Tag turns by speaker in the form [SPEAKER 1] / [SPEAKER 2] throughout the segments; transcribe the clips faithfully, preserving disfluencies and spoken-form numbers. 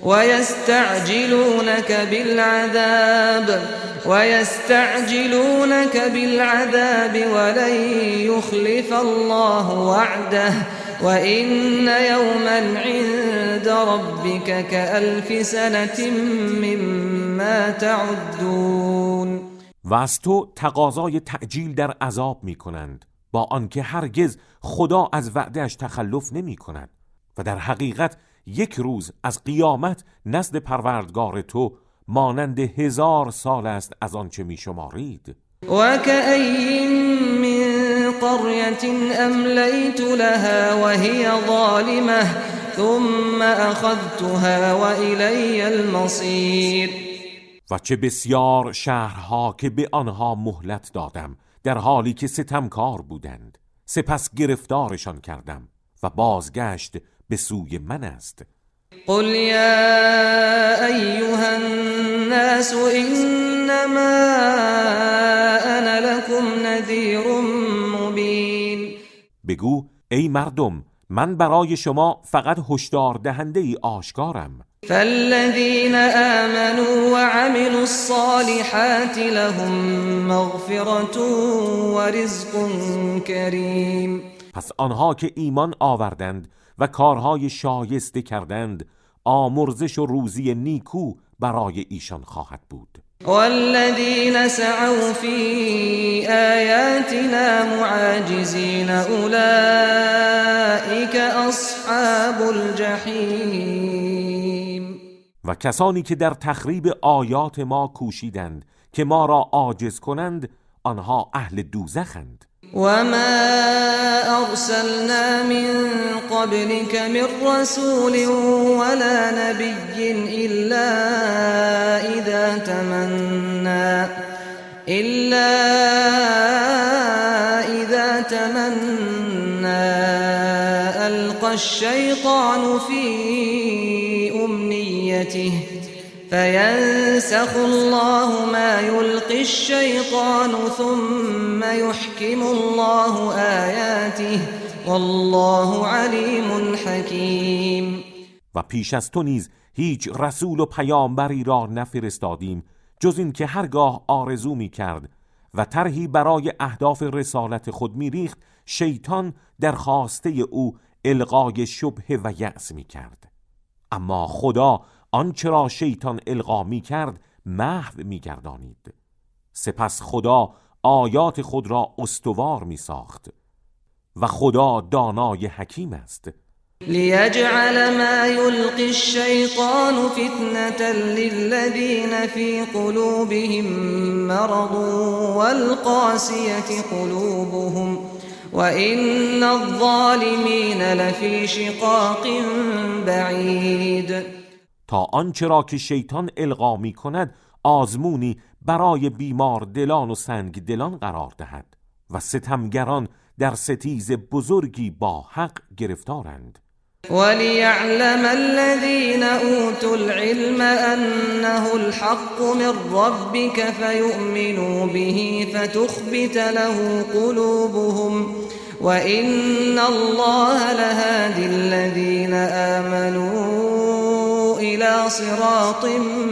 [SPEAKER 1] ويستعجلونك بالعذاب ويستعجلونك بالعذاب ولن يخلف الله وعده وإن يوما عند ربك كألف سنة مما تعدون.
[SPEAKER 2] و از تو تقاضای تعجیل در عذاب می کنند، با آنکه هرگز خدا از وعدهش تخلف نمی کند و در حقیقت یک روز از قیامت نزد پروردگار تو مانند هزار سال است از آنچه می شمارید.
[SPEAKER 1] و کأین من قرية املیت لها وهي ظالمة ثم اخذتها وإلی المصیر.
[SPEAKER 2] و چه بسیار شهرها که به آنها مهلت دادم در حالی که ستمکار بودند، سپس گرفتارشان کردم و بازگشت به سوی من است.
[SPEAKER 1] قل یا ایها الناس انما انا لكم نذیر مبین.
[SPEAKER 2] بگو ای مردم، من برای شما فقط هشدار دهنده ای آشکارم.
[SPEAKER 1] فالذین آمنوا وعملوا الصالحات لهم مغفرة ورزق کریم.
[SPEAKER 2] پس آنها که ایمان آوردند و کارهای شایسته کردند، آمرزش و روزی نیکو برای ایشان خواهد بود.
[SPEAKER 1] والذین سعوا فی آیاتنا معاجزین اولئک اصحاب الجحیم.
[SPEAKER 2] و کسانی که در تخریب آیات ما کوشیدند که ما را عاجز کنند، آنها اهل دوزخند.
[SPEAKER 1] وما أرسلنا من قبلك من رسول ولا نبي إلا إذا تمنى إلا إذا تمنى ألقى الشيطان في أمنيته فينسخ الله ما يلقي الشيطان ثم يحكم الله آياته والله عليم حكيم.
[SPEAKER 2] و پیش از تو نیز هیچ رسول و پیامبری را نفرستادیم جز این که هرگاه آرزو می کرد و طرحی برای اهداف رسالت خود می ریخت، شیطان در خواسته او القای شبهه و یأس می کرد. اما خدا آنچه را شیطان القا می کرد محو می گردانید. سپس خدا آیات خود را استوار می ساخت و خدا دانای حکیم است.
[SPEAKER 1] لیجعل ما یلقی الشیطان فتنة للذین فی قلوبهم مرض والقاسیة قلوبهم وإن الظالمین لفی شقاق بعید.
[SPEAKER 2] تا آنچه را که شیطان القا می کند آزمونی برای بیمار دلان و سنگ دلان قرار دهد و ستمگران در ستیز بزرگی با حق گرفتارند.
[SPEAKER 1] وَلِيَعْلَمَ الَّذِينَ أُوتُوا الْعِلْمَ أَنَّهُ الْحَقُّ مِنْ رَبِّكَ فَيُؤْمِنُوا بِهِ فَتُخْبِتَ لَهُ قُلُوبُهُمْ وَإِنَّ اللَّهَ لَهَادِي الَّذِينَ آمَنُوا إِلَى صِرَاطٍ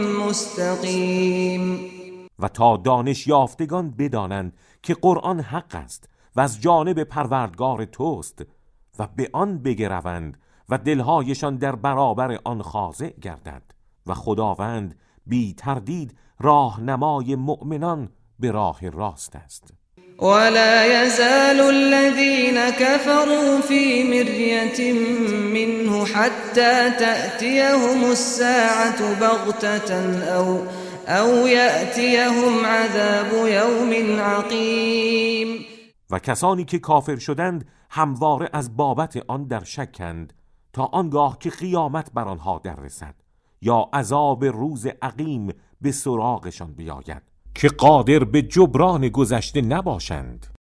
[SPEAKER 1] مُسْتَقِيمٍ.
[SPEAKER 2] و تا دانش یافتگان بدانند که قرآن حق است و از جانب پروردگار توست و به آن بگروند و دلهایشان در برابر آن خاضع گردد و خداوند بی تردید راهنمای مؤمنان به راه راست است.
[SPEAKER 1] ولا يزال الذين كفروا في مرية منه حتى تأتيهم الساعة بغتة أو أو يأتيهم عذاب يوم عقيم.
[SPEAKER 2] و کسانی که کافر شدند همواره از بابت آن در شکند تا آنگاه که قیامت بر آنها در رسد یا عذاب روز عقیم به سراغشان بیاید که قادر به جبران گذشته نباشند.